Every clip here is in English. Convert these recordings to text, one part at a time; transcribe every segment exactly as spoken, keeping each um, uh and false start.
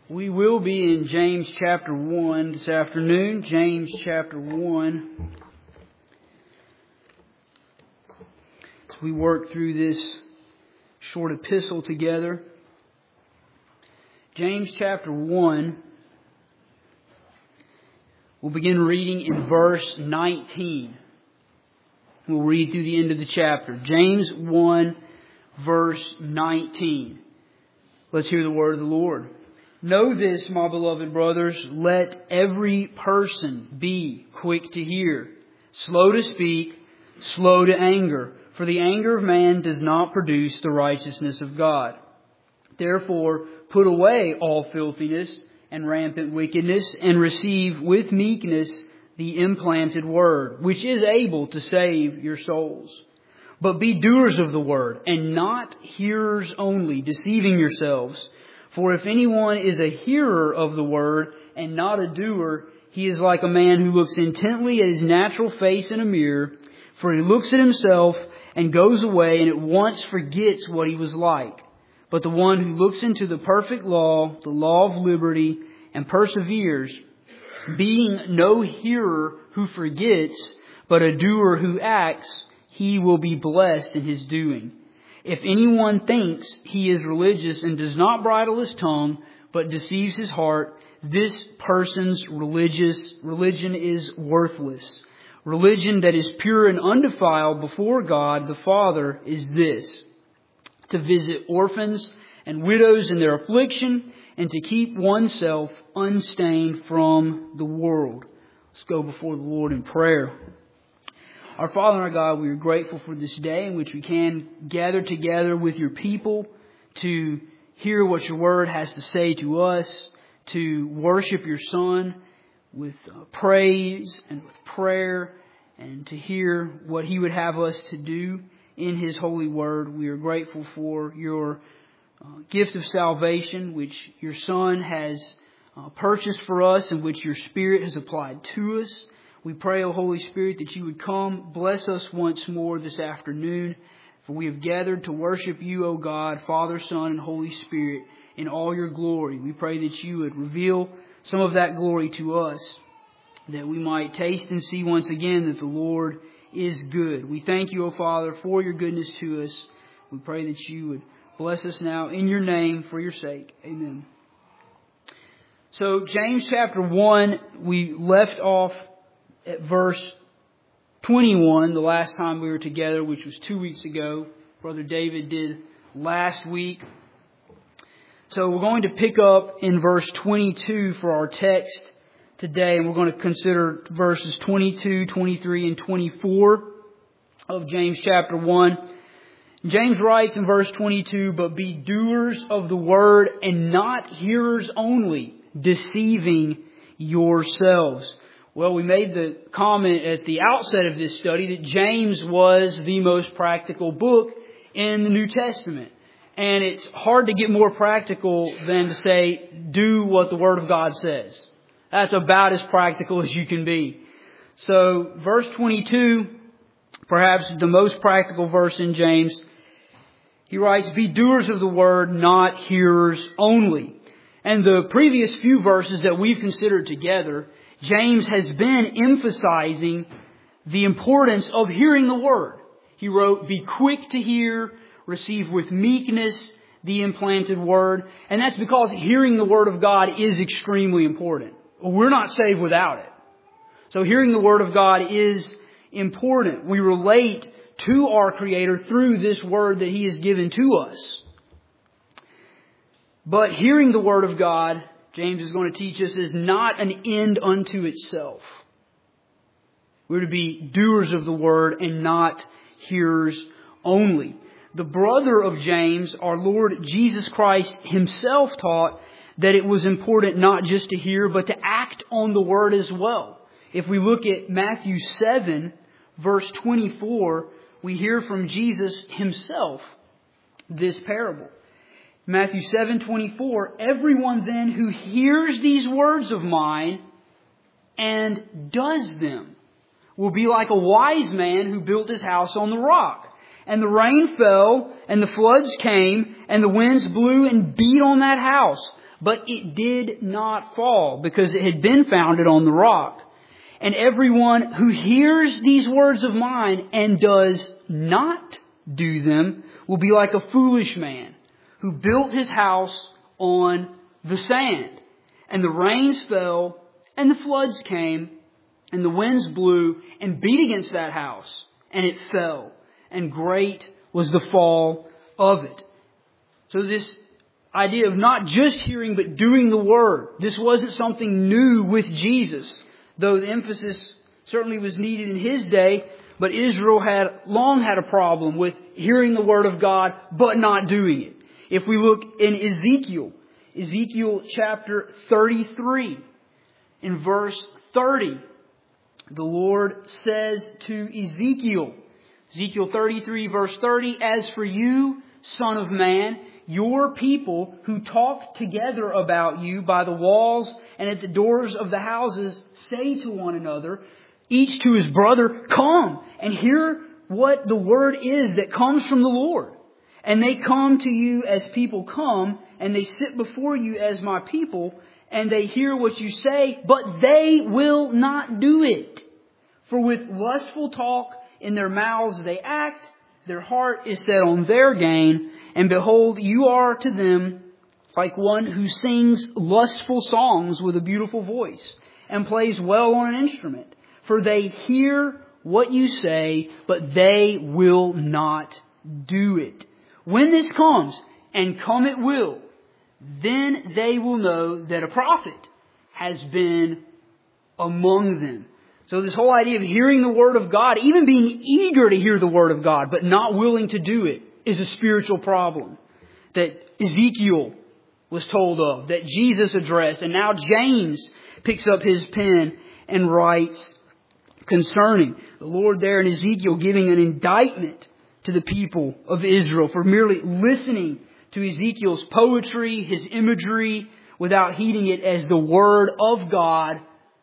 We will be in James chapter one this afternoon. James chapter one. As we work through this short epistle together. James chapter one. We'll begin reading in verse nineteen. We'll read through the end of the chapter. James one, verse nineteen. Let's hear the word of the Lord. Know this, my beloved brothers, let every person be quick to hear, slow to speak, slow to anger, for the anger of man does not produce the righteousness of God. Therefore, put away all filthiness and rampant wickedness, and receive with meekness the implanted word, which is able to save your souls. But be doers of the word, and not hearers only, deceiving yourselves. For if anyone is a hearer of the word and not a doer, he is like a man who looks intently at his natural face in a mirror. For he looks at himself and goes away and at once forgets what he was like. But the one who looks into the perfect law, the law of liberty, and perseveres, being no hearer who forgets, but a doer who acts, he will be blessed in his doing. If anyone thinks he is religious and does not bridle his tongue, but deceives his heart, this person's religious religion is worthless. Religion that is pure and undefiled before God the Father is this: to visit orphans and widows in their affliction, and to keep oneself unstained from the world. Let's go before the Lord in prayer. Our Father and our God, we are grateful for this day in which we can gather together with your people to hear what your word has to say to us, to worship your Son with uh, praise and with prayer, and to hear what he would have us to do in his holy word. We are grateful for your uh, gift of salvation, which your Son has uh, purchased for us and which your Spirit has applied to us. We pray, O Holy Spirit, that you would come, bless us once more this afternoon. For we have gathered to worship you, O God, Father, Son, and Holy Spirit, in all your glory. We pray that you would reveal some of that glory to us, that we might taste and see once again that the Lord is good. We thank you, O Father, for your goodness to us. We pray that you would bless us now in your name for your sake. Amen. So, James chapter one, we left off at verse twenty-one, the last time we were together, which was two weeks ago. Brother David did last week. So we're going to pick up in verse twenty-two for our text today, and we're going to consider verses twenty-two, twenty-three, and twenty-four of James chapter one. James writes in verse twenty-two, "But be doers of the word and not hearers only, deceiving yourselves." Well, we made the comment at the outset of this study that James was the most practical book in the New Testament. And it's hard to get more practical than to say, do what the Word of God says. That's about as practical as you can be. So, verse twenty-two, perhaps the most practical verse in James, he writes, "Be doers of the word, not hearers only." And the previous few verses that we've considered together, James has been emphasizing the importance of hearing the word. He wrote, "Be quick to hear, receive with meekness the implanted word." And that's because hearing the word of God is extremely important. We're not saved without it. So hearing the word of God is important. We relate to our Creator through this word that He has given to us. But hearing the word of God, James is going to teach us, is not an end unto itself. We're to be doers of the word and not hearers only. The brother of James, our Lord Jesus Christ Himself, taught that it was important not just to hear, but to act on the word as well. If we look at Matthew seven, verse twenty-four, we hear from Jesus Himself this parable. Matthew seven twenty-four, "Everyone then who hears these words of mine and does them will be like a wise man who built his house on the rock. And the rain fell, and the floods came, and the winds blew and beat on that house. but it did not fall because it had been founded on the rock. And everyone who hears these words of mine and does not do them will be like a foolish man who built his house on the sand. And the rains fell, and the floods came, and the winds blew and beat against that house, and it fell. And great was the fall of it. So this idea of not just hearing but doing the Word. This wasn't something new with Jesus, though the emphasis certainly was needed in His day. But Israel had long had a problem with hearing the Word of God but not doing it. If we look in Ezekiel, Ezekiel chapter thirty-three, in verse thirty, the Lord says to Ezekiel, Ezekiel thirty-three verse thirty, "As for you, son of man, your people who talk together about you by the walls and at the doors of the houses say to one another, each to his brother, come and hear what the word is that comes from the Lord. And they come to you as people come, and they sit before you as my people, and they hear what you say, but they will not do it. For with lustful talk in their mouths they act, their heart is set on their gain, and behold, you are to them like one who sings lustful songs with a beautiful voice, and plays well on an instrument. For they hear what you say, but they will not do it. When this comes, and come it will, then they will know that a prophet has been among them." So this whole idea of hearing the Word of God, even being eager to hear the Word of God, but not willing to do it, is a spiritual problem that Ezekiel was told of, that Jesus addressed. And now James picks up his pen and writes concerning the Lord there in Ezekiel, giving an indictment to the people of Israel for merely listening to Ezekiel's poetry, his imagery, without heeding it as the Word of God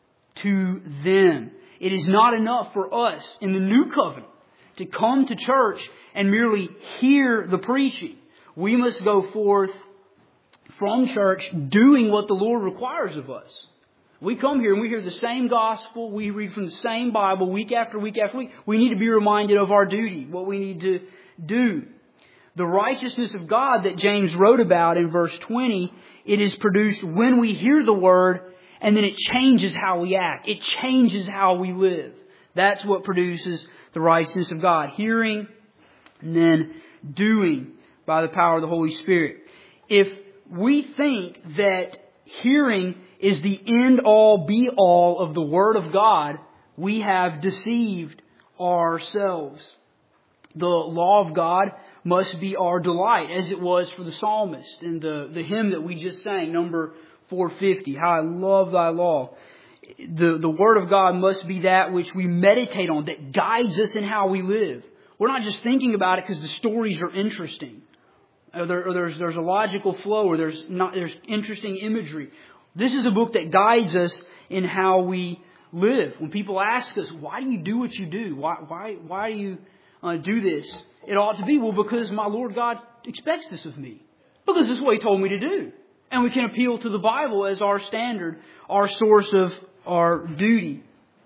to them. It is not enough for us in the New Covenant to come to church and merely hear the preaching. We must go forth from church doing what the Lord requires of us. We come here and we hear the same gospel. We read from the same Bible week after week after week. We need to be reminded of our duty, what we need to do. The righteousness of God that James wrote about in verse twenty, it is produced when we hear the Word, and then it changes how we act. It changes how we live. That's what produces the righteousness of God. Hearing and then doing by the power of the Holy Spirit. If we think that hearing is the end-all, be-all of the Word of God, we have deceived ourselves. The law of God must be our delight, as it was for the psalmist in the, the hymn that we just sang, number four fifty. How I love thy law. The, the Word of God must be that which we meditate on, that guides us in how we live. We're not just thinking about it because the stories are interesting. Or, there, or there's, there's a logical flow, or there's, not, there's interesting imagery. This is a book that guides us in how we live. When people ask us, why do you do what you do? Why, why, why do you uh, do this? It ought to be, well, because my Lord God expects this of me. Because this is what He told me to do. And we can appeal to the Bible as our standard, our source of our duty.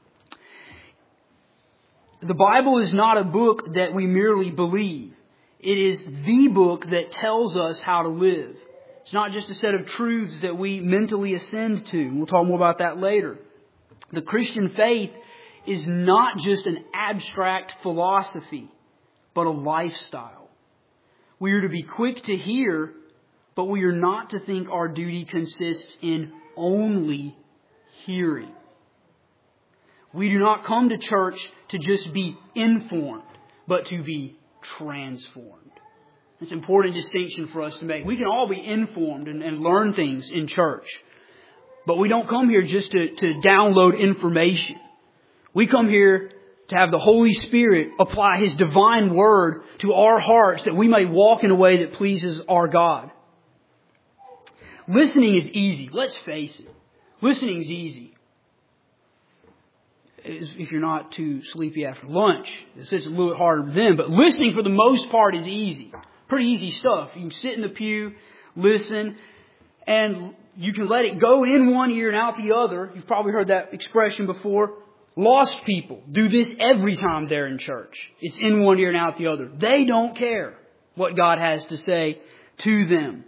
The Bible is not a book that we merely believe. It is the book that tells us how to live. It's not just a set of truths that we mentally ascend to. We'll talk more about that later. The Christian faith is not just an abstract philosophy, but a lifestyle. We are to be quick to hear, but we are not to think our duty consists in only hearing. We do not come to church to just be informed, but to be transformed. It's an important distinction for us to make. We can all be informed and, and learn things in church, but we don't come here just to, to download information. We come here to have the Holy Spirit apply His divine word to our hearts that we may walk in a way that pleases our God. Listening is easy. Let's face it. Listening is easy. If you're not too sleepy after lunch, it's a little bit harder then. But listening for the most part is easy. Pretty easy stuff. You can sit in the pew, listen. And you can let it go in one ear and out the other. You've probably heard that expression before. Lost people do this every time they're in church. It's in one ear and out the other. They don't care what God has to say to them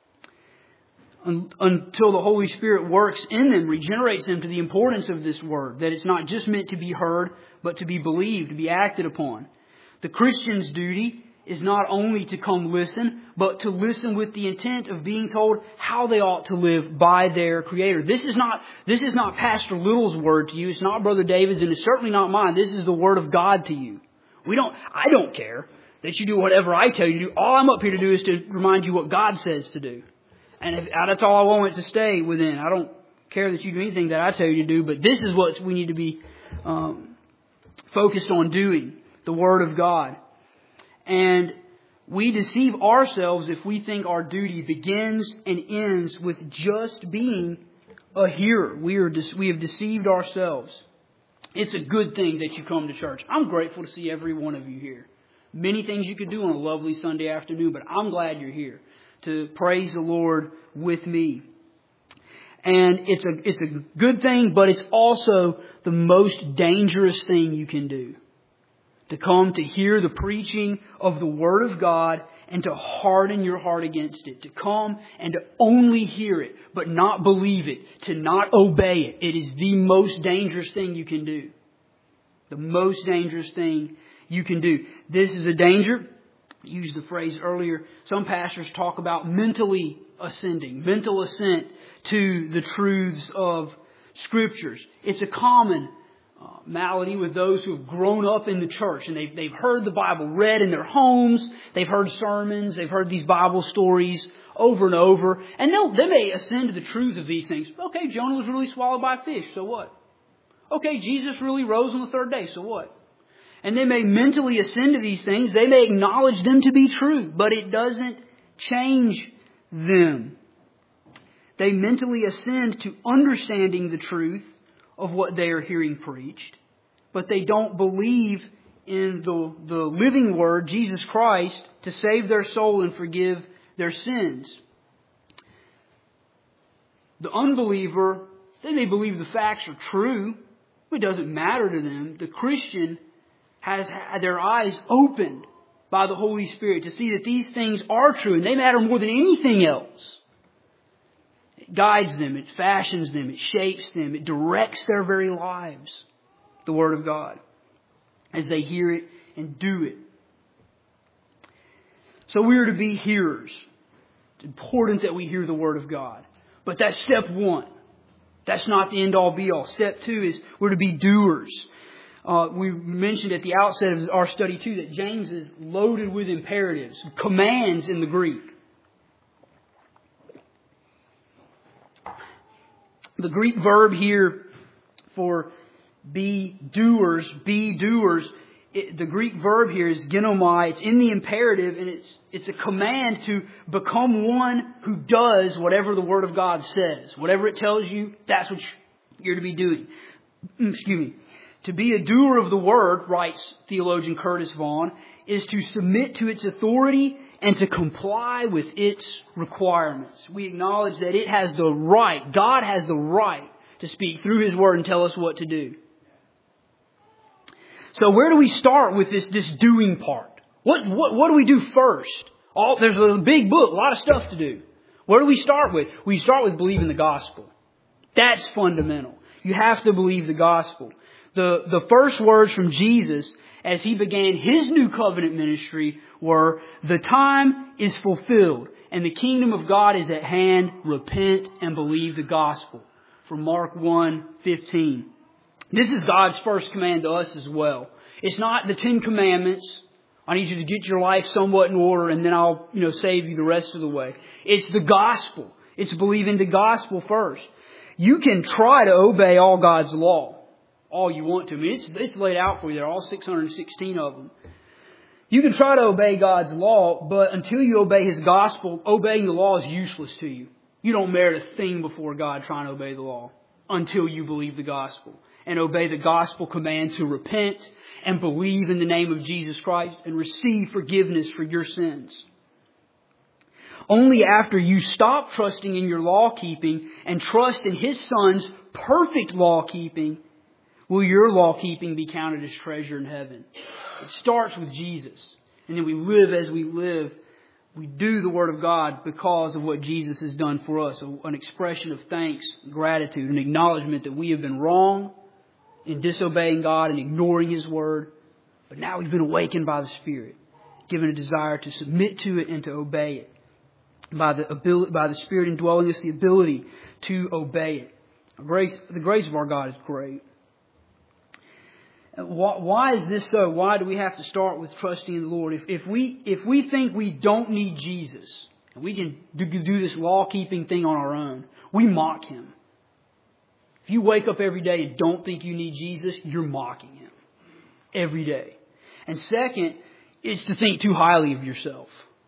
until the Holy Spirit works in them, regenerates them to the importance of this word, that it's not just meant to be heard, but to be believed, to be acted upon. The Christian's duty is not only to come listen, but to listen with the intent of being told how they ought to live by their Creator. This is not, this is not Pastor Little's word to you. It's not Brother David's, and it's certainly not mine. This is the Word of God to you. We don't, I don't care that you do whatever I tell you to do. All I'm up here to do is to remind you what God says to do. And if, that's all I want it to stay within. I don't care that you do anything that I tell you to do, but this is what we need to be um, focused on doing, the Word of God. And we deceive ourselves if we think our duty begins and ends with just being a hearer. We are we have deceived ourselves. It's a good thing that you come to church. I'm grateful to see every one of you here. Many things you could do on a lovely Sunday afternoon, but I'm glad you're here to praise the Lord with me. And it's a it's a good thing, but it's also the most dangerous thing you can do. To come to hear the preaching of the Word of God and to harden your heart against it. To come and to only hear it, but not believe it. To not obey it. It is the most dangerous thing you can do. The most dangerous thing you can do. This is a danger. I used the phrase earlier. Some pastors talk about mentally ascending. Mental assent to the truths of Scriptures. It's a common Uh, malady with those who have grown up in the church and they've, they've heard the Bible read in their homes. They've heard sermons. They've heard these Bible stories over and over. And they'll, they may ascend to the truth of these things. Okay, Jonah was really swallowed by a fish. So what? Okay, Jesus really rose on the third day. So what? And they may mentally ascend to these things. They may acknowledge them to be true, but it doesn't change them. They mentally ascend to understanding the truth of what they are hearing preached, but they don't believe in the, the living Word, Jesus Christ, to save their soul and forgive their sins. The unbeliever, they may believe the facts are true, but it doesn't matter to them. The Christian has had their eyes opened by the Holy Spirit to see that these things are true and they matter more than anything else. Guides them, it fashions them, it shapes them, it directs their very lives, the Word of God, as they hear it and do it. So we are to be hearers. It's important that we hear the Word of God. But that's step one. That's not the end all be all. Step two is we're to be doers. Uh, we mentioned at the outset of our study too that James is loaded with imperatives, commands in the Greek. The Greek verb here for be doers, be doers, it, the Greek verb here is genomai. It's in the imperative and it's it's a command to become one who does whatever the Word of God says. Whatever it tells you, that's what you're to be doing. Excuse me. To be a doer of the Word, writes theologian Curtis Vaughan, is to submit to its authority and to comply with its requirements. We acknowledge that it has the right, God has the right to speak through His Word and tell us what to do. So where do we start with this, this doing part? What, what, what do we do first? All, there's a big book, a lot of stuff to do. Where do we start with? We start with believing the gospel. That's fundamental. You have to believe the gospel. The, the first words from Jesus as He began His new covenant ministry were, the time is fulfilled and the kingdom of God is at hand. Repent and believe the gospel. From Mark one fifteen. This is God's first command to us as well. It's not the Ten Commandments. I need you to get your life somewhat in order and then I'll, you know, save you the rest of the way. It's the gospel. It's believing the gospel first. You can try to obey all God's law. All you want to. I mean, it's, it's laid out for you there, all six hundred sixteen of them. You can try to obey God's law, but until you obey His gospel, obeying the law is useless to you. You don't merit a thing before God trying to obey the law until you believe the gospel and obey the gospel command to repent and believe in the name of Jesus Christ and receive forgiveness for your sins. Only after you stop trusting in your law keeping and trust in His Son's perfect law keeping will your law keeping be counted as treasure in heaven. It starts with Jesus. And then we live as we live. We do the Word of God because of what Jesus has done for us. An expression of thanks, gratitude, an acknowledgement that we have been wrong in disobeying God and ignoring His Word. But now we've been awakened by the Spirit, given a desire to submit to it and to obey it. By the ability, by the Spirit indwelling us, the ability to obey it. Grace, the grace of our God is great. Why is this so? Why do we have to start with trusting in the Lord? If, if we if we think we don't need Jesus, and we can do, do this law-keeping thing on our own, we mock Him. If you wake up every day and don't think you need Jesus, you're mocking Him every day. And second, it's to think too highly of yourself.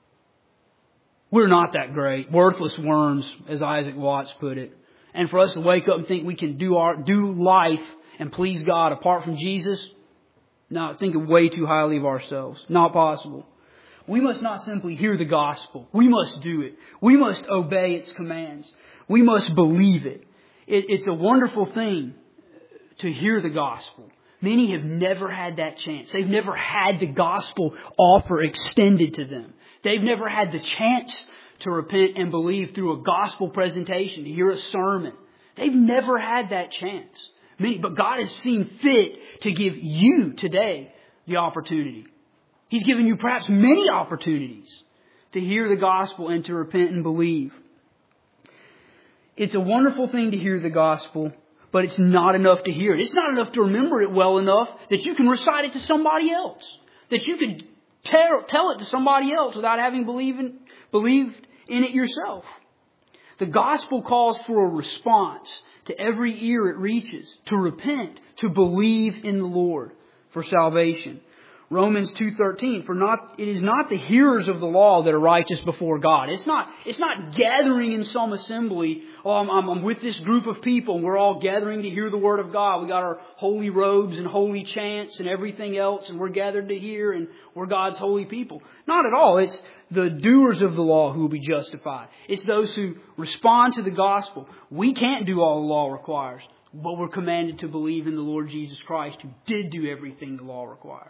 We're not that great. Worthless worms, as Isaac Watts put it. And for us to wake up and think we can do our do life and please God apart from Jesus, no, thinking way too highly of ourselves. Not possible. We must not simply hear the gospel. We must do it. We must obey its commands. We must believe it. it it's a wonderful thing to hear the gospel. Many have never had that chance. They've never had the gospel offer extended to them. They've never had the chance to repent and believe through a gospel presentation, to hear a sermon. They've never had that chance. Many, but God has seen fit to give you today the opportunity. He's given you perhaps many opportunities to hear the gospel and to repent and believe. It's a wonderful thing to hear the gospel, but it's not enough to hear it. It's not enough to remember it well enough that you can recite it to somebody else. That you can tell, tell it to somebody else without having believed in, believed in it yourself. The gospel calls for a response to every ear it reaches, to repent, to believe in the Lord for salvation. Romans two thirteen, for not it is not the hearers of the law that are righteous before God. It's not it's not gathering in some assembly. Oh, I'm, I'm, I'm with this group of people and we're all gathering to hear the Word of God. We got our holy robes and holy chants and everything else, and we're gathered to hear, and we're God's holy people. Not at all. It's the doers of the law who will be justified. It's those who respond to the gospel. We can't do all the law requires, but we're commanded to believe in the Lord Jesus Christ, who did do everything the law requires.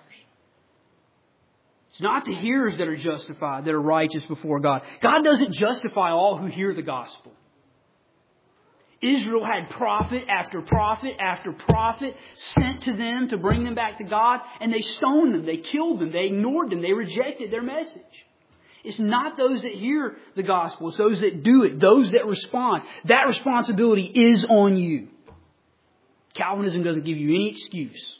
It's not the hearers that are justified, that are righteous before God. God doesn't justify all who hear the gospel. Israel had prophet after prophet after prophet sent to them to bring them back to God, and they stoned them, they killed them, they ignored them, they rejected their message. It's not those that hear the gospel, it's those that do it, those that respond. That responsibility is on you. Calvinism doesn't give you any excuse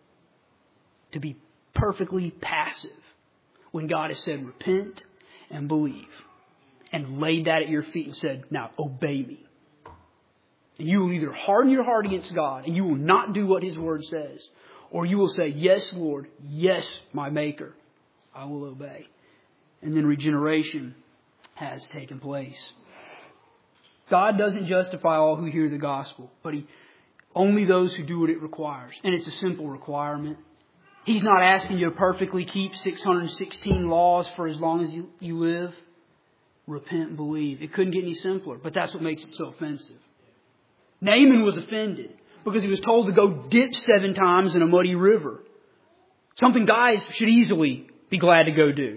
to be perfectly passive when God has said, repent and believe, and laid that at your feet and said, now obey me. And you will either harden your heart against God and you will not do what His Word says, or you will say, yes, Lord, yes, my Maker, I will obey. And then regeneration has taken place. God doesn't justify all who hear the gospel, but He only those who do what it requires. And it's a simple requirement. He's not asking you to perfectly keep six hundred sixteen laws for as long as you, you live. Repent and believe. It couldn't get any simpler, but that's what makes it so offensive. Naaman was offended because he was told to go dip seven times in a muddy river. Something guys should easily be glad to go do.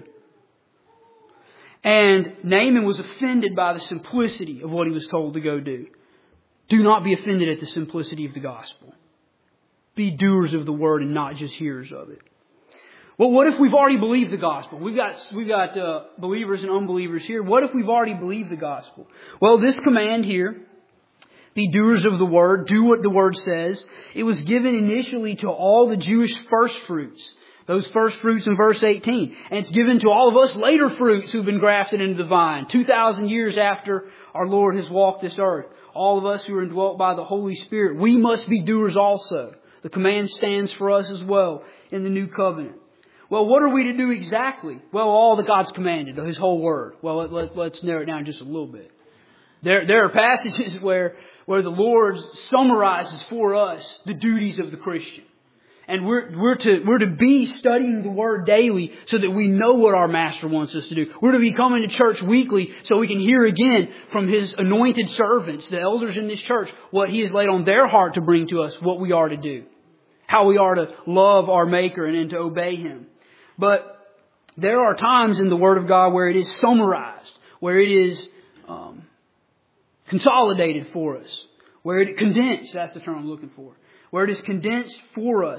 And Naaman was offended by the simplicity of what he was told to go do. Do not be offended at the simplicity of the gospel. Be doers of the word and not just hearers of it. Well, what if we've already believed the gospel? We've got we've got uh, believers and unbelievers here. What if we've already believed the gospel? Well, this command here, be doers of the word, do what the word says, it was given initially to all the Jewish first fruits. Those first fruits in verse eighteen. And it's given to all of us later fruits who've been grafted into the vine. two thousand years after our Lord has walked this earth. All of us who are indwelt by the Holy Spirit. We must be doers also. The command stands for us as well in the new covenant. Well, what are we to do exactly? Well, all that God's commanded, His whole word. Well, let, let, let's narrow it down just a little bit. There, there are passages where, where the Lord summarizes for us the duties of the Christian. And we're, we're to, we're to be studying the Word daily so that we know what our Master wants us to do. We're to be coming to church weekly so we can hear again from His anointed servants, the elders in this church, what He has laid on their heart to bring to us, what we are to do. How we are to love our Maker and, and to obey Him. But there are times in the Word of God where it is summarized, where it is um, consolidated for us, where it condensed, that's the term I'm looking for, where it is condensed for us.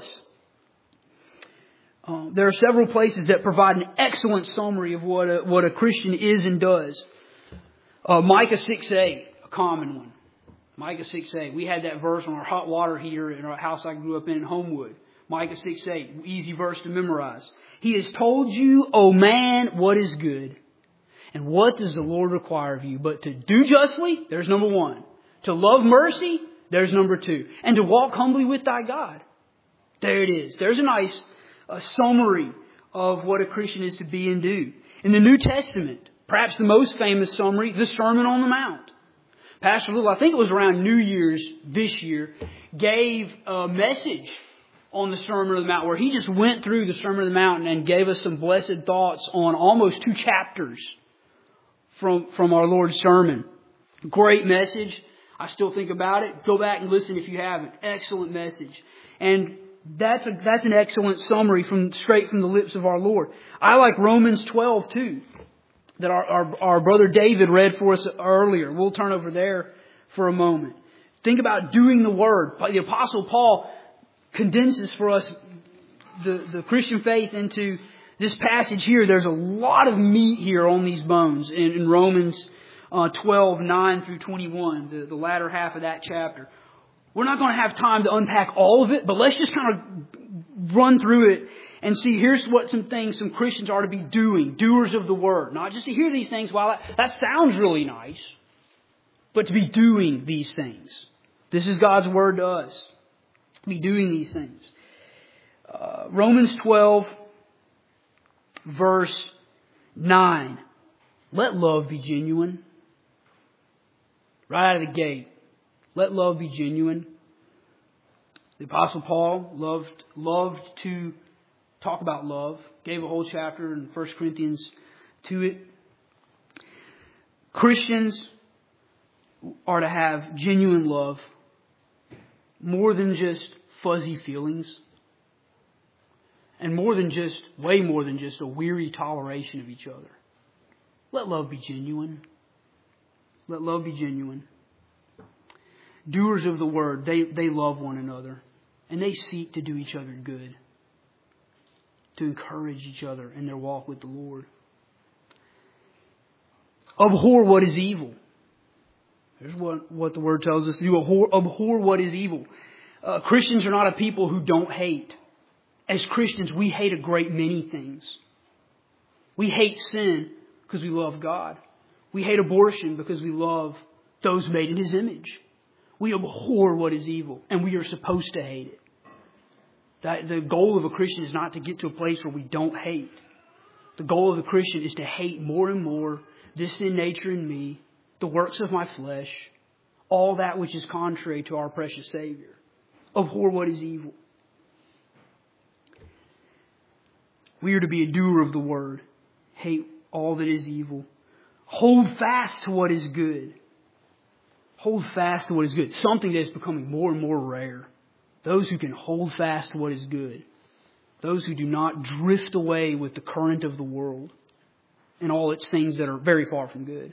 Uh, there are several places that provide an excellent summary of what a, what a Christian is and does. Uh, Micah six eight, a common one. Micah six eight. We had that verse on our hot water heater in our house I grew up in in Homewood. Micah six eight. Easy verse to memorize. He has told you, O man, what is good. And what does the Lord require of you? But to do justly, there's number one. To love mercy, there's number two. And to walk humbly with thy God. There it is. There's a nice a summary of what a Christian is to be and do. In the New Testament, perhaps the most famous summary, the Sermon on the Mount. Pastor Little, I think it was around New Year's this year, gave a message on the Sermon on the Mount where he just went through the Sermon on the Mount and gave us some blessed thoughts on almost two chapters from, from our Lord's sermon. Great message. I still think about it. Go back and listen if you haven't. Excellent message. And that's a, that's an excellent summary from straight from the lips of our Lord. I like Romans twelve too, that our, our, our brother David read for us earlier. We'll turn over there for a moment. Think about doing the Word. The Apostle Paul condenses for us the, the Christian faith into this passage here. There's a lot of meat here on these bones in, in Romans uh, twelve, nine through twenty-one, the, the latter half of that chapter. We're not going to have time to unpack all of it, but let's just kind of run through it and see here's what some things some Christians are to be doing, doers of the Word. Not just to hear these things, while that, that sounds really nice, but to be doing these things. This is God's Word to us. Be doing these things. Uh, Romans twelve, verse nine. Let love be genuine. Right out of the gate. Let love be genuine. The Apostle Paul loved, loved to talk about love. Gave a whole chapter in First Corinthians to it. Christians are to have genuine love. More than just fuzzy feelings. And more than just, way more than just a weary toleration of each other. Let love be genuine. Let love be genuine. Doers of the Word, they, they love one another. And they seek to do each other good. To encourage each other in their walk with the Lord. Abhor what is evil. Here's what, what the Word tells us to do. Abhor, abhor what is evil. Uh, Christians are not a people who don't hate. As Christians, we hate a great many things. We hate sin because we love God. We hate abortion because we love those made in His image. We abhor what is evil, and we are supposed to hate it. That the goal of a Christian is not to get to a place where we don't hate. The goal of a Christian is to hate more and more this sin nature in me, the works of my flesh, all that which is contrary to our precious Savior. Abhor what is evil. We are to be a doer of the Word. Hate all that is evil. Hold fast to what is good. Hold fast to what is good. Something that is becoming more and more rare. Those who can hold fast to what is good. Those who do not drift away with the current of the world and all its things that are very far from good.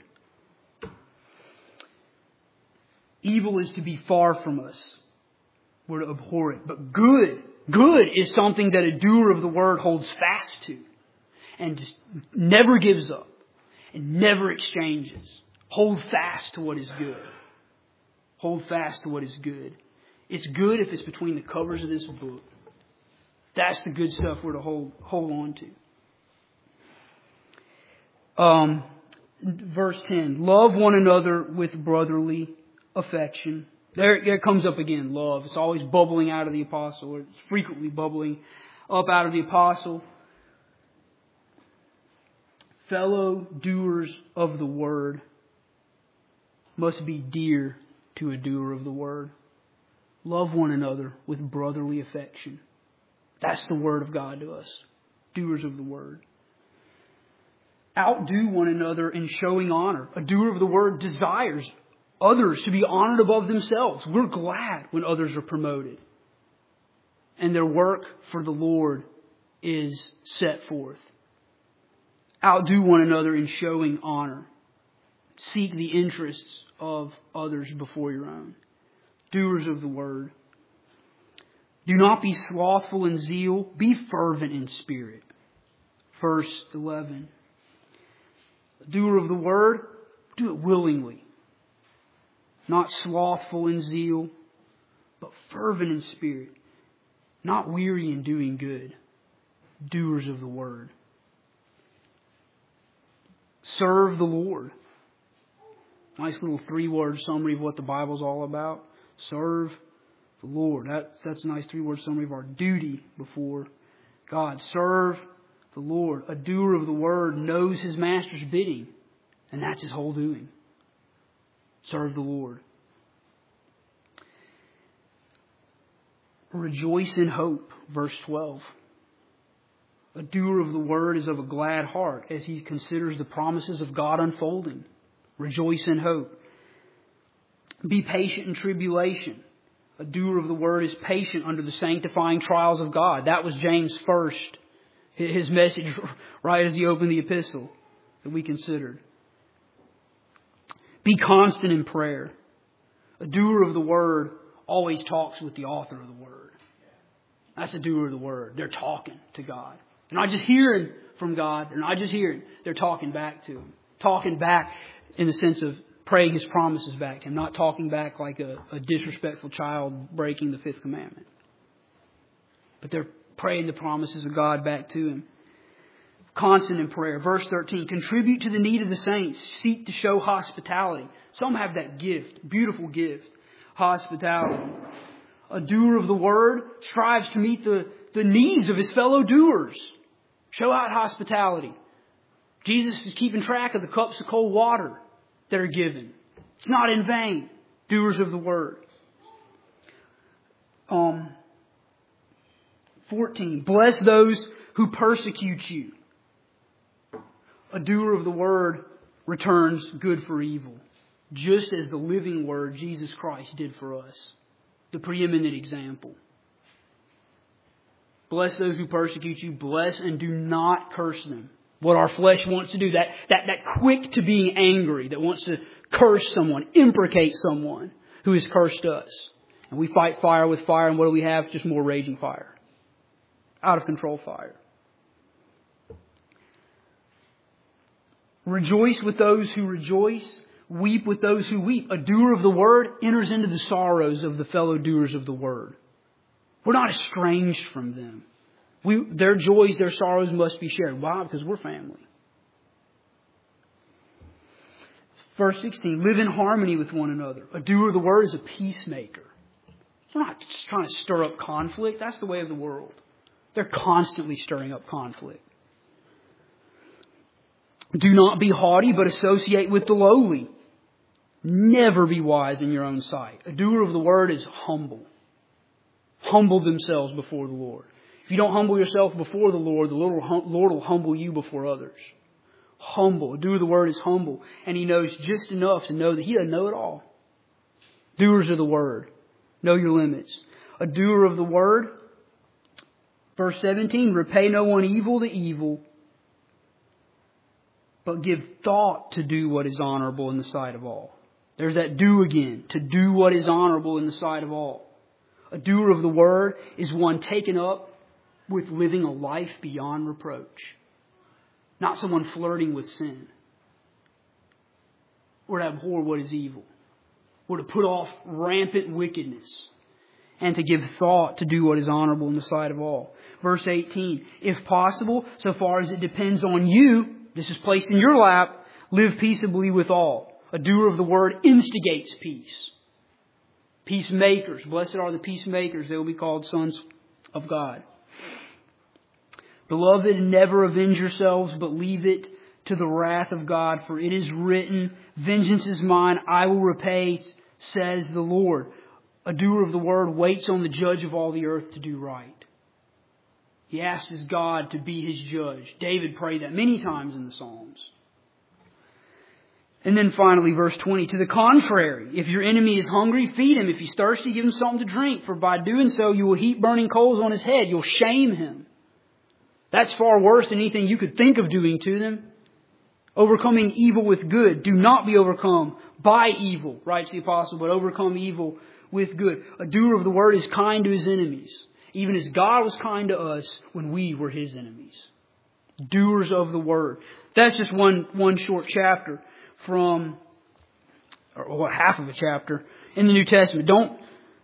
Evil is to be far from us. We're to abhor it. But good, good is something that a doer of the Word holds fast to and just never gives up and never exchanges. Hold fast to what is good. Hold fast to what is good. It's good if it's between the covers of this book. That's the good stuff we're to hold hold on to. Um, verse ten. Love one another with brotherly affection. There, there it comes up again, love. It's always bubbling out of the apostle. Or it's frequently bubbling up out of the apostle. Fellow doers of the Word must be dear to a doer of the Word. Love one another with brotherly affection. That's the Word of God to us. Doers of the Word. Outdo one another in showing honor. A doer of the Word desires others to be honored above themselves. We're glad when others are promoted and their work for the Lord is set forth. Outdo one another in showing honor. Seek the interests of others before your own. Doers of the Word. Do not be slothful in zeal. Be fervent in spirit. Verse eleven. A doer of the Word, do it willingly. Not slothful in zeal, but fervent in spirit. Not weary in doing good. Doers of the Word. Serve the Lord. Nice little three-word summary of what the Bible's all about. Serve the Lord. That, that's a nice three-word summary of our duty before God. Serve the Lord. A doer of the Word knows his master's bidding, and that's his whole doing. Serve the Lord. Rejoice in hope. Verse twelve. A doer of the Word is of a glad heart as he considers the promises of God unfolding. Rejoice in hope. Be patient in tribulation. A doer of the Word is patient under the sanctifying trials of God. That was James' first, his message right as he opened the epistle that we considered. Be constant in prayer. A doer of the Word always talks with the author of the Word. That's a doer of the Word. They're talking to God. They're not just hearing from God. They're not just hearing. They're talking back to Him. Talking back in the sense of praying His promises back to Him. Not talking back like a, a disrespectful child breaking the fifth commandment. But they're praying the promises of God back to Him. Constant in prayer. Verse thirteen. Contribute to the need of the saints. Seek to show hospitality. Some have that gift. Beautiful gift. Hospitality. A doer of the Word strives to meet the, the needs of his fellow doers. Show out hospitality. Jesus is keeping track of the cups of cold water that are given. It's not in vain. Doers of the Word. Um, fourteen. Bless those who persecute you. A doer of the Word returns good for evil. Just as the living Word, Jesus Christ, did for us. The preeminent example. Bless those who persecute you. Bless and do not curse them. What our flesh wants to do. That, that, that quick to being angry. That wants to curse someone. Imprecate someone who has cursed us. And we fight fire with fire. And what do we have? Just more raging fire. Out of control fire. Rejoice with those who rejoice. Weep with those who weep. A doer of the Word enters into the sorrows of the fellow doers of the Word. We're not estranged from them. We, their joys, their sorrows must be shared. Why? Because we're family. Verse sixteen. Live in harmony with one another. A doer of the Word is a peacemaker. We're not just trying to stir up conflict. That's the way of the world. They're constantly stirring up conflict. Do not be haughty, but associate with the lowly. Never be wise in your own sight. A doer of the Word is humble. Humble themselves before the Lord. If you don't humble yourself before the Lord, the Lord will humble you before others. Humble. A doer of the Word is humble. And he knows just enough to know that he doesn't know it all. Doers of the Word. Know your limits. A doer of the Word. Verse seventeen. Repay no one evil to evil, but give thought to do what is honorable in the sight of all. There's that do again. To do what is honorable in the sight of all. A doer of the Word is one taken up with living a life beyond reproach. Not someone flirting with sin. Or to abhor what is evil. Or to put off rampant wickedness. And to give thought to do what is honorable in the sight of all. Verse eighteen. If possible, so far as it depends on you, this is placed in your lap, live peaceably with all. A doer of the Word instigates peace. Peacemakers. Blessed are the peacemakers. They will be called sons of God. Beloved, never avenge yourselves, but leave it to the wrath of God. For it is written, vengeance is mine, I will repay, says the Lord. A doer of the Word waits on the judge of all the earth to do right. He asks God to be his judge. David prayed that many times in the Psalms. And then finally, verse twenty, to the contrary, if your enemy is hungry, feed him. If he's thirsty, give him something to drink. For by doing so, you will heap burning coals on his head. You'll shame him. That's far worse than anything you could think of doing to them. Overcoming evil with good. Do not be overcome by evil, writes the apostle, but overcome evil with good. A doer of the word is kind to his enemies, even as God was kind to us when we were his enemies. Doers of the word. That's just one, one short chapter from, or half of a chapter in the New Testament. Don't,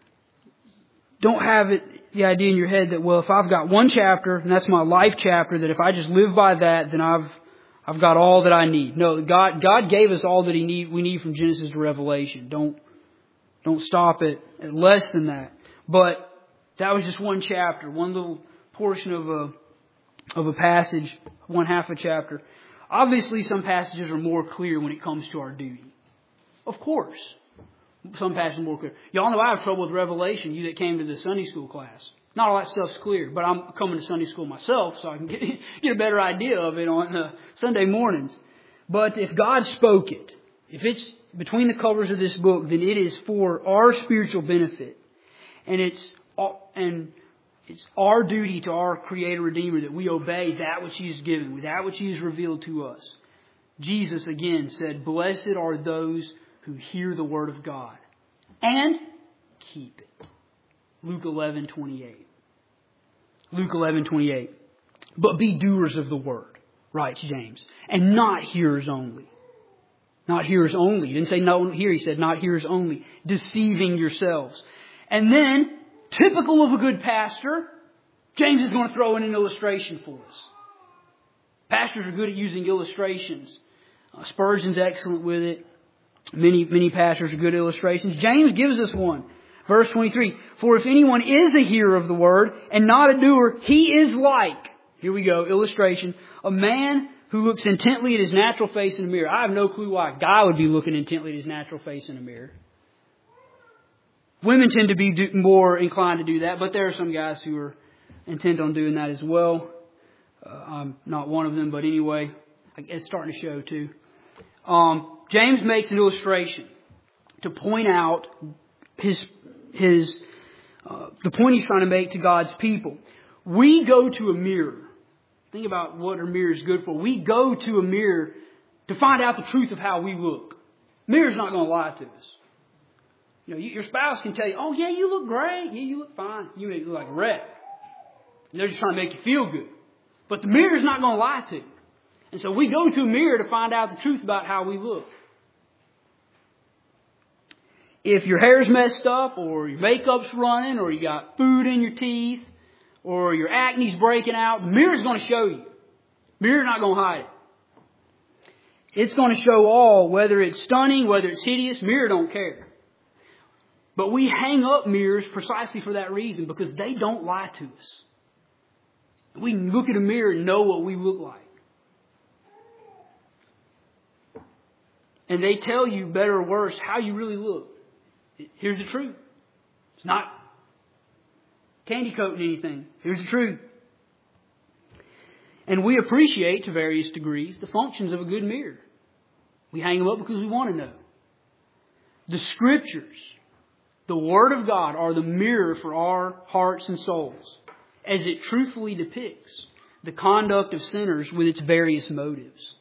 don't have it, the idea in your head that, well, if I've got one chapter and that's my life chapter, that if I just live by that, then I've, I've got all that I need. No, God, God gave us all that He need, we need from Genesis to Revelation. Don't, don't stop it at less than that. But that was just one chapter, one little portion of a, of a passage, one half a chapter. Obviously, some passages are more clear when it comes to our duty. Of course. Some passages are more clear. Y'all know I have trouble with Revelation, you that came to the Sunday school class. Not all that stuff's clear, but I'm coming to Sunday school myself, so I can get, get a better idea of it on uh, Sunday mornings. But if God spoke it, if it's between the covers of this book, then it is for our spiritual benefit. And it's and it's our duty to our Creator Redeemer that we obey that which He has given, that which He has revealed to us. Jesus again said, blessed are those who hear the word of God and keep it. Luke eleven twenty-eight. Luke eleven twenty-eight. But be doers of the word, writes James, and not hearers only. Not hearers only. He didn't say no here. He said not hearers only. Deceiving yourselves. And then, typical of a good pastor, James is going to throw in an illustration for us. Pastors are good at using illustrations. Uh, Spurgeon's excellent with it. Many, many pastors are good at illustrations. James gives us one. Verse twenty-three. For if anyone is a hearer of the word and not a doer, he is like, here we go, illustration, a man who looks intently at his natural face in a mirror. I have no clue why a guy would be looking intently at his natural face in a mirror. Women tend to be do, more inclined to do that, but there are some guys who are intent on doing that as well. Uh, I'm not one of them, but anyway, it's starting to show too. Um, James makes an illustration to point out his his uh, the point he's trying to make to God's people. We go to a mirror. Think about what a mirror is good for. We go to a mirror to find out the truth of how we look. Mirror's not going to lie to us. You know, your spouse can tell you, "Oh yeah, you look great. Yeah, you look fine. You look like a wreck." And they're just trying to make you feel good. But the mirror's not going to lie to you. And so we go to a mirror to find out the truth about how we look. If your hair's messed up, or your makeup's running, or you got food in your teeth, or your acne's breaking out, the mirror's going to show you. The mirror's not going to hide it. It's going to show all, whether it's stunning, whether it's hideous, mirror don't care. But we hang up mirrors precisely for that reason, because they don't lie to us. We can look at a mirror and know what we look like. And they tell you, better or worse, how you really look. Here's the truth. It's not candy coating anything. Here's the truth. And we appreciate, to various degrees, the functions of a good mirror. We hang them up because we want to know. The Scriptures, the Word of God, are the mirror for our hearts and souls, as it truthfully depicts the conduct of sinners with its various motives.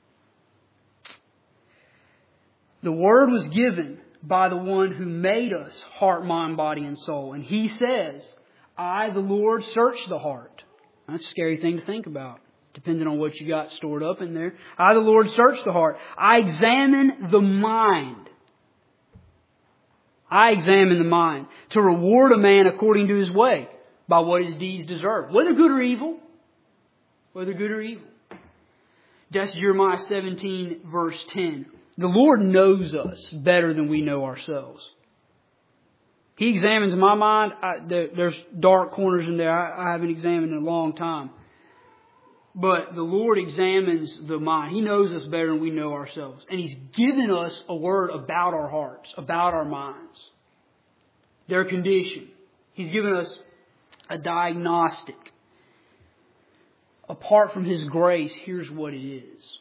The Word was given by the one who made us heart, mind, body, and soul. And He says, I, the Lord, search the heart. That's a scary thing to think about, depending on what you got stored up in there. I, the Lord, search the heart. I examine the mind. I examine the mind to reward a man according to his way, by what his deeds deserve, whether good or evil. Whether good or evil. That's Jeremiah seventeen, verse ten. The Lord knows us better than we know ourselves. He examines my mind. I, there, there's dark corners in there I, I haven't examined in a long time. But the Lord examines the mind. He knows us better than we know ourselves. And He's given us a word about our hearts, about our minds, their condition. He's given us a diagnostic. apart from His grace, here's what it is.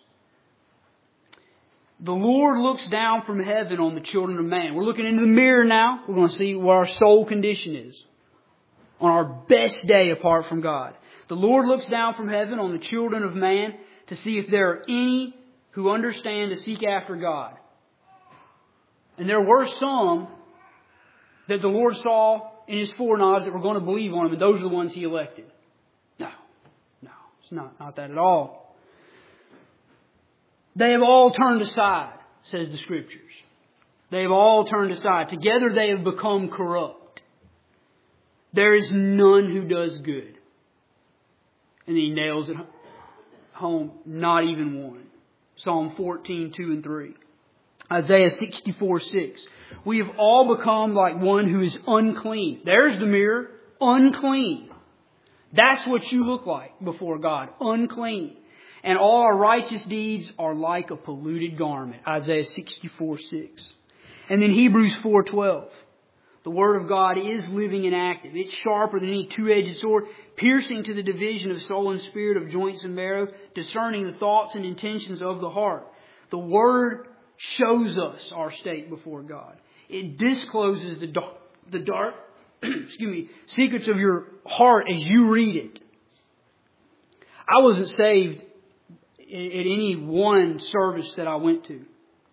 The Lord looks down from heaven on the children of man. We're looking into the mirror now. We're going to see what our soul condition is on our best day apart from God. The Lord looks down from heaven on the children of man to see if there are any who understand to seek after God. And there were some that the Lord saw in His foreknowledge that were going to believe on Him, and those are the ones He elected. No, no, it's not, not that at all. They have all turned aside, says the Scriptures. They have all turned aside. Together they have become corrupt. There is none who does good. And He nails it home, not even one. Psalm fourteen, two and three. Isaiah sixty-four, six. We have all become like one who is unclean. There's the mirror. Unclean. That's what you look like before God. Unclean. And all our righteous deeds are like a polluted garment. Isaiah sixty-four, six. And then Hebrews four, twelve. The Word of God is living and active. It's sharper than any two-edged sword, piercing to the division of soul and spirit, of joints and marrow, discerning the thoughts and intentions of the heart. The Word shows us our state before God. It discloses the dark, the dark excuse me, secrets of your heart as you read it. I wasn't saved at any one service that I went to.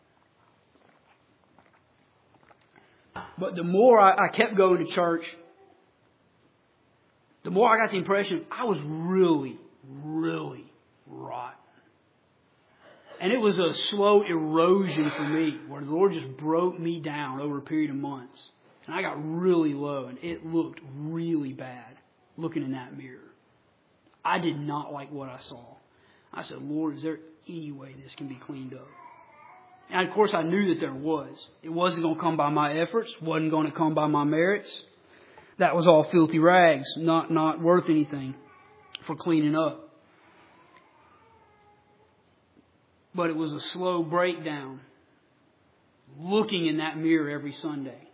But the more I, I kept going to church, the more I got the impression I was really, really rotten. And it was a slow erosion for me, where the Lord just broke me down over a period of months. And I got really low, and it looked really bad looking in that mirror. I did not like what I saw. I said, Lord, is there any way this can be cleaned up? And of course I knew that there was. It wasn't going to come by my efforts. Wasn't going to come by my merits. That was all filthy rags. Not, not worth anything for cleaning up. But it was a slow breakdown. Looking in that mirror every Sunday.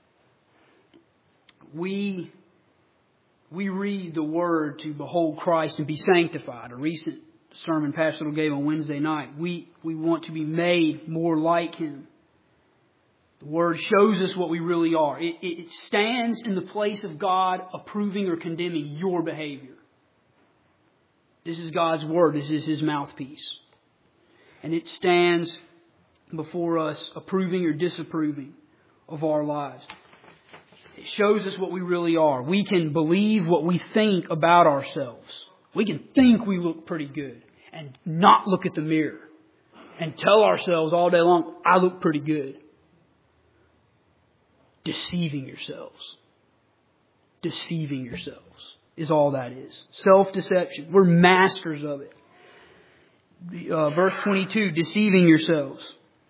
We, we read the Word to behold Christ and be sanctified. A recent sermon Pastor gave on Wednesday night. We, we want to be made more like Him. The Word shows us what we really are. It, it stands in the place of God approving or condemning your behavior. This is God's Word. This is His mouthpiece. And it stands before us approving or disapproving of our lives. It shows us what we really are. We can believe what we think about ourselves. We can think we look pretty good and not look at the mirror and tell ourselves all day long, I look pretty good. Deceiving yourselves. Deceiving yourselves is all that is. Self-deception. We're masters of it. Uh, verse twenty-two, deceiving yourselves.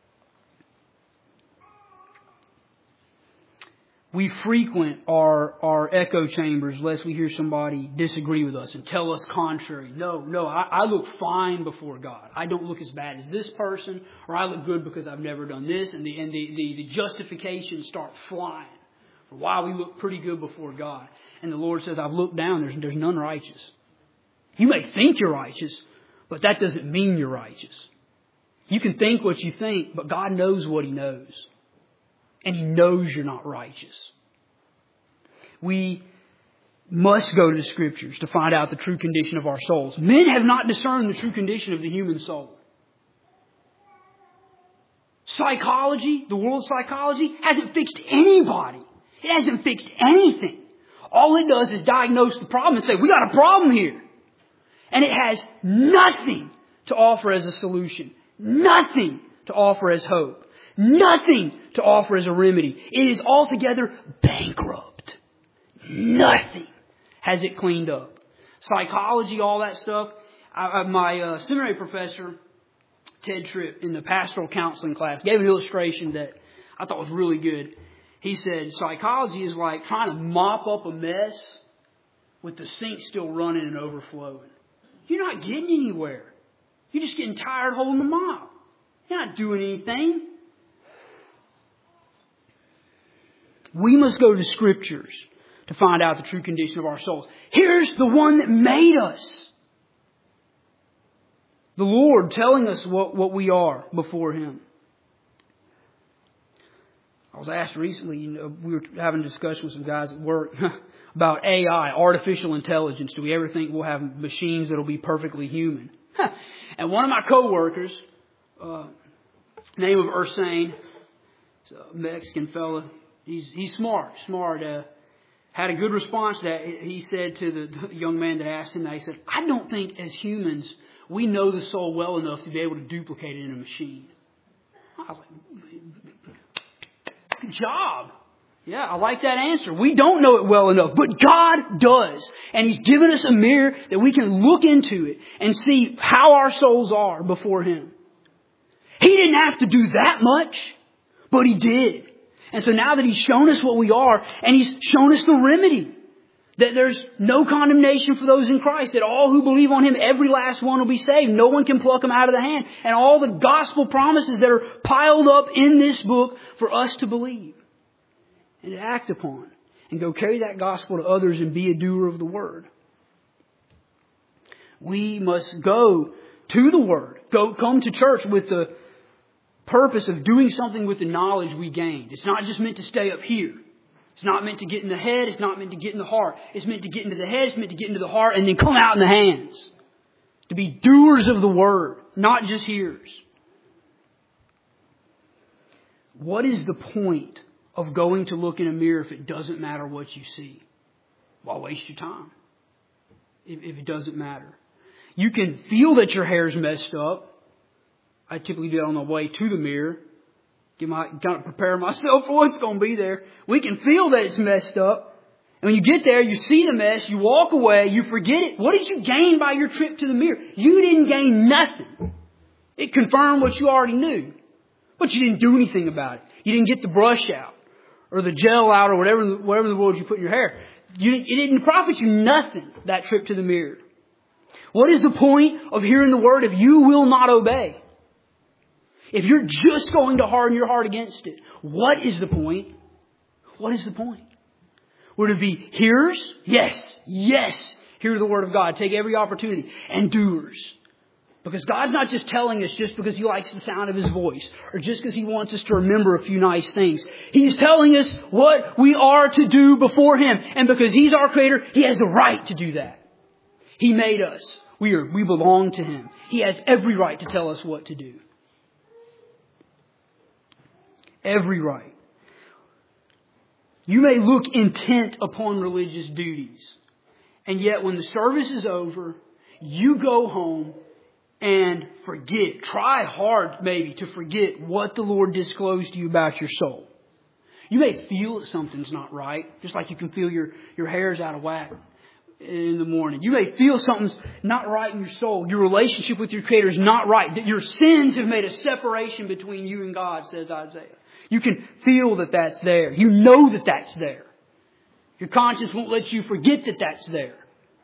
We frequent our, our echo chambers lest we hear somebody disagree with us and tell us contrary. No, no, I, I look fine before God. I don't look as bad as this person, or I look good because I've never done this. And the, and the, the, the justifications start flying for why we look pretty good before God. And the Lord says, I've looked down, there's, there's none righteous. You may think you're righteous, but that doesn't mean you're righteous. You can think what you think, but God knows what He knows. And He knows you're not righteous. We must go to the Scriptures to find out the true condition of our souls. Men have not discerned the true condition of the human soul. Psychology, the world's psychology, hasn't fixed anybody. It hasn't fixed anything. All it does is diagnose the problem and say, we got a problem here. And it has nothing to offer as a solution. Nothing to offer as hope. Nothing to offer as a remedy. It is altogether bankrupt. Nothing has it cleaned up. Psychology, all that stuff. I, I, my uh, seminary professor, Ted Tripp, in the pastoral counseling class, gave an illustration that I thought was really good. He said, psychology is like trying to mop up a mess with the sink still running and overflowing. You're not getting anywhere. You're just getting tired holding the mop. You're not doing anything. We must go to the Scriptures to find out the true condition of our souls. Here's the one that made us. The Lord telling us what, what we are before Him. I was asked recently, you know, we were having a discussion with some guys at work about A I, artificial intelligence. Do we ever think we'll have machines that'll be perfectly human? And one of my coworkers, uh, name of Ursane, a Mexican fella, he's he's smart, smart. Uh, had a good response to that. He said to the, the young man that asked him that, he said, "I don't think as humans we know the soul well enough to be able to duplicate it in a machine." I was like, good job. Yeah, I like that answer. We don't know it well enough, but God does. And He's given us a mirror that we can look into it and see how our souls are before Him. He didn't have to do that much, but He did. And so now that He's shown us what we are, and He's shown us the remedy, that there's no condemnation for those in Christ, that all who believe on Him, every last one will be saved. No one can pluck them out of the hand. And all the gospel promises that are piled up in this book for us to believe and to act upon. And go carry that gospel to others and be a doer of the Word. We must go to the Word. Go, come to church with the purpose of doing something with the knowledge we gained. It's not just meant to stay up here. It's not meant to get in the head. It's not meant to get in the heart. It's meant to get into the head. It's meant to get into the heart and then come out in the hands. To be doers of the Word, not just hearers. What is the point of going to look in a mirror if it doesn't matter what you see? Well, waste your time. If, if it doesn't matter. You can feel that your hair's messed up. I typically do it on the way to the mirror. Get my, kind of prepare myself for what's going to be there. We can feel that it's messed up. And when you get there, you see the mess, you walk away, you forget it. What did you gain by your trip to the mirror? You didn't gain nothing. It confirmed what you already knew. But you didn't do anything about it. You didn't get the brush out or the gel out or whatever, whatever the world you put in your hair. You, it didn't profit you nothing, that trip to the mirror. What is the point of hearing the Word if you will not obey? If you're just going to harden your heart against it, what is the point? What is the point? We're to be hearers? Yes, yes. Hear the Word of God. Take every opportunity. And doers. Because God's not just telling us just because He likes the sound of His voice or just because He wants us to remember a few nice things. He's telling us what we are to do before Him. And because He's our Creator, He has the right to do that. He made us. We are, we belong to Him. He has every right to tell us what to do. Every right. You may look intent upon religious duties. And yet when the service is over, you go home and forget. Try hard maybe to forget what the Lord disclosed to you about your soul. You may feel that something's not right. Just like you can feel your, your hair's out of whack in the morning. You may feel something's not right in your soul. Your relationship with your Creator is not right. That your sins have made a separation between you and God, says Isaiah. You can feel that that's there. You know that that's there. Your conscience won't let you forget that that's there.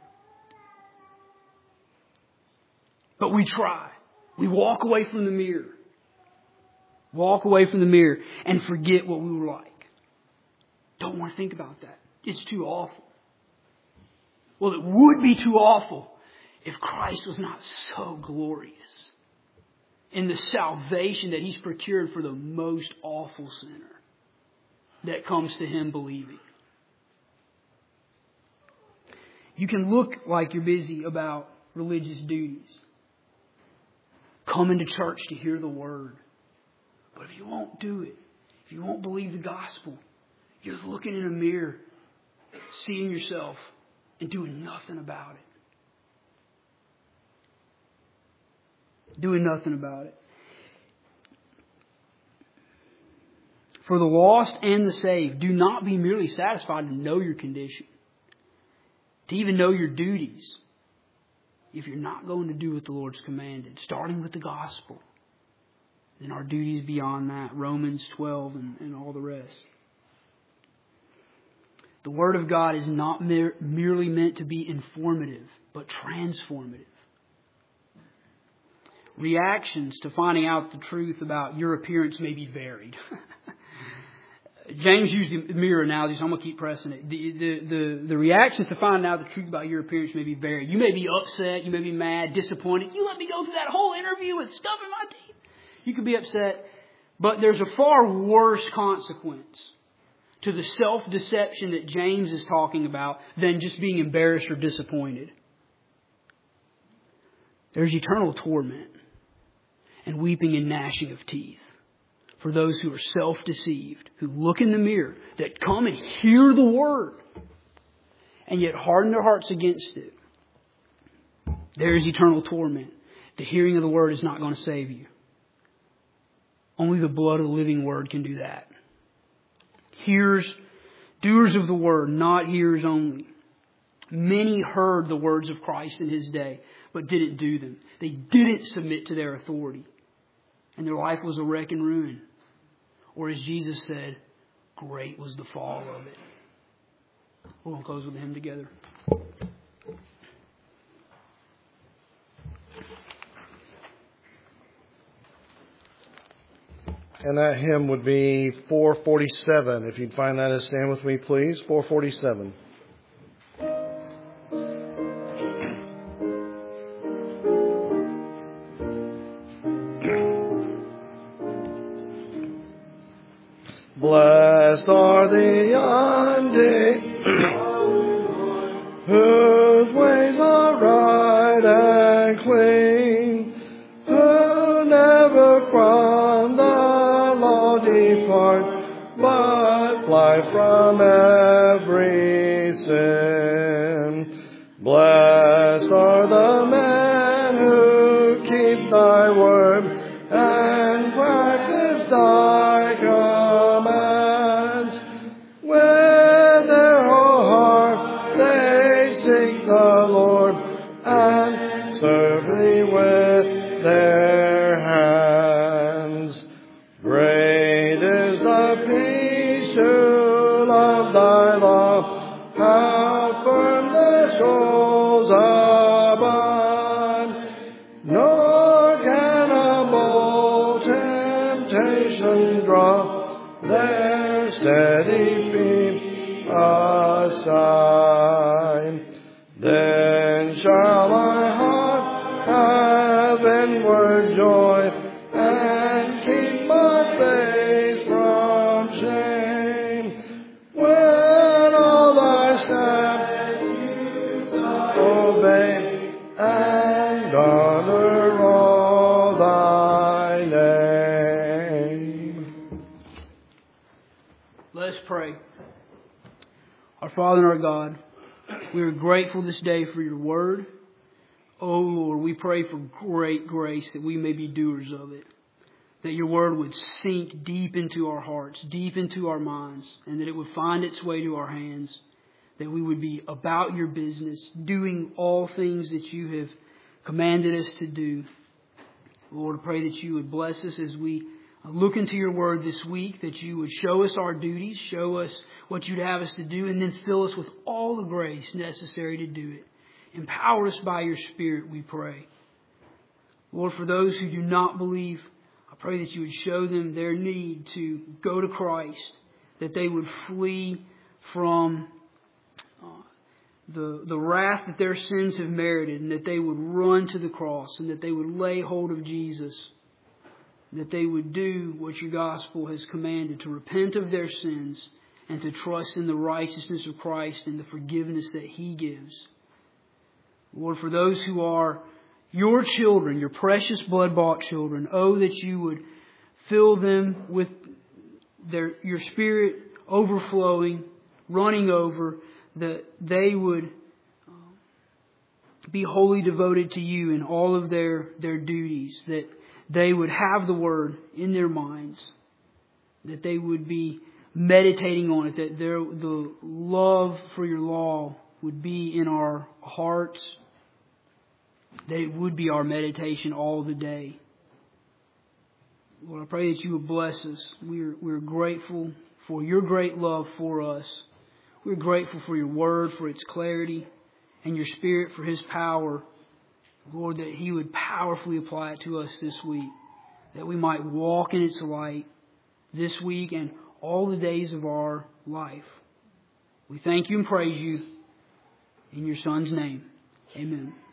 But we try. We walk away from the mirror. Walk away from the mirror and forget what we were like. Don't want to think about that. It's too awful. Well, it would be too awful if Christ was not so glorious in the salvation that He's procured for the most awful sinner that comes to Him believing. You can look like you're busy about religious duties. Coming to church to hear the Word. But if you won't do it, if you won't believe the gospel, you're looking in a mirror, seeing yourself, and doing nothing about it. Doing nothing about it. For the lost and the saved, do not be merely satisfied to know your condition, to even know your duties, if you're not going to do what the Lord's commanded, starting with the gospel. Then our duties beyond that, Romans twelve and, and all the rest. The Word of God is not mer- merely meant to be informative, but transformative. Reactions to finding out the truth about your appearance may be varied. James used the mirror analogy, so I'm going to keep pressing it. The, the, the, the reactions to finding out the truth about your appearance may be varied. You may be upset. You may be mad, disappointed. You let me go through that whole interview with stuff in my teeth. You could be upset. But there's a far worse consequence to the self-deception that James is talking about than just being embarrassed or disappointed. There's eternal torment and weeping and gnashing of teeth for those who are self-deceived, who look in the mirror, that come and hear the Word, and yet harden their hearts against it. There is eternal torment. The hearing of the Word is not going to save you. Only the blood of the living Word can do that. Hearers, doers of the Word, not hearers only. Many heard the words of Christ in His day, but didn't do them. They didn't submit to their authority. And their life was a wreck and ruin. Or as Jesus said, great was the fall of it. We're going to close with Him together. And that hymn would be four forty-seven. If you'd find that, stand with me, please. four forty-seven. Blessed are the undead, whose ways are right and clean, who never from the law depart, but fly from every sin. Blessed are the men who keep thy word and practice thy commands. With their whole heart they seek the Lord and serve thee with their hands. Great is the peace who love thy law, how firm their souls abide. Nor can a bold temptation draw their steady feet aside. Then shall my heart have inward joy and keep my face from shame. When all thy statutes obey and honor all thy name. Let's pray. Our Father and our God, we are grateful this day for your word. Oh Lord, we pray for great grace that we may be doers of it. That your word would sink deep into our hearts, deep into our minds, and that it would find its way to our hands. That we would be about your business, doing all things that you have commanded us to do. Lord, I pray that you would bless us as we look into your word this week, that you would show us our duties, show us what you'd have us to do, and then fill us with all the grace necessary to do it. Empower us by your Spirit, we pray. Lord, for those who do not believe, I pray that you would show them their need to go to Christ, that they would flee from uh, the, the wrath that their sins have merited, and that they would run to the cross, and that they would lay hold of Jesus, that they would do what your gospel has commanded, to repent of their sins and to trust in the righteousness of Christ and the forgiveness that He gives. Lord, for those who are your children, your precious blood-bought children, oh, that you would fill them with their your Spirit overflowing, running over, that they would be wholly devoted to you in all of their, their duties, that they would have the Word in their minds, that they would be meditating on it, that their, the love for your law would be in our hearts, that it would be our meditation all the day. Lord, I pray that you would bless us. We're, we're grateful for your great love for us. We're grateful for your word, for its clarity, and your Spirit for His power. Lord, that He would powerfully apply it to us this week, that we might walk in its light this week and all the days of our life. We thank you and praise you in your Son's name. Amen.